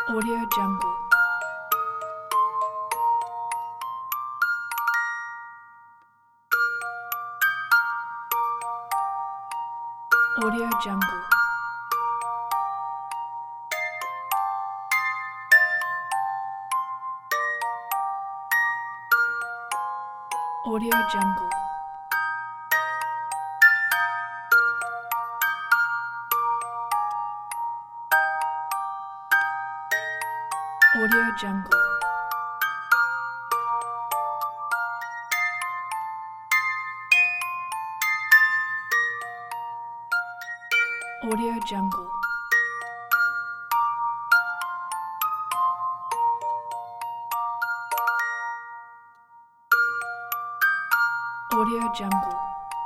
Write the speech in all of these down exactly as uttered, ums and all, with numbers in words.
Audio Jungle. Audio Jungle. Audio Jungle. Audio Jungle. Audio Jungle. Audio Jungle.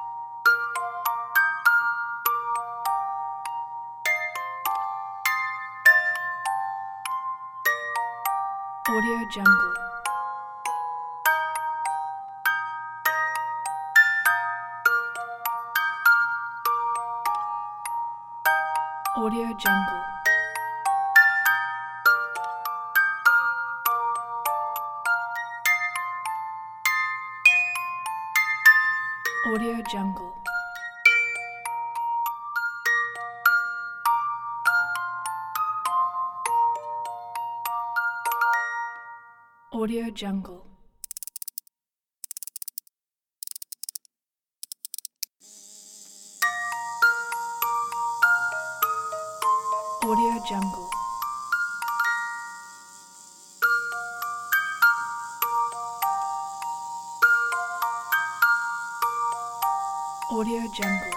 Audio Jungle. Audio Jungle. Audio Jungle. Audio Jungle. Audio Jungle. Audio Jungle.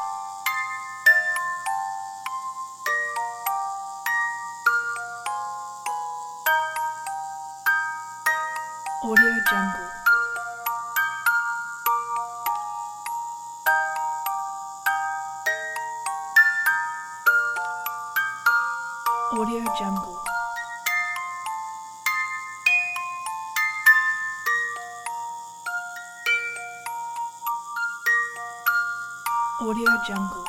Audio Jungle. Audio Jungle. Audio Jungle.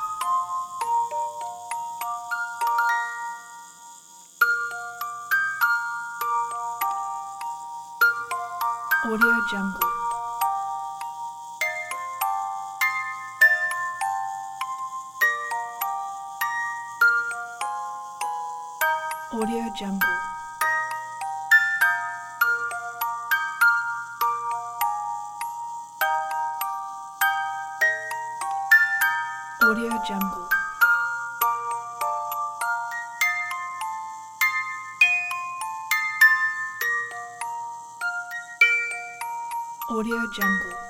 Audio Jungle. Audio Jungle. Audio Jungle. Audio Jungle.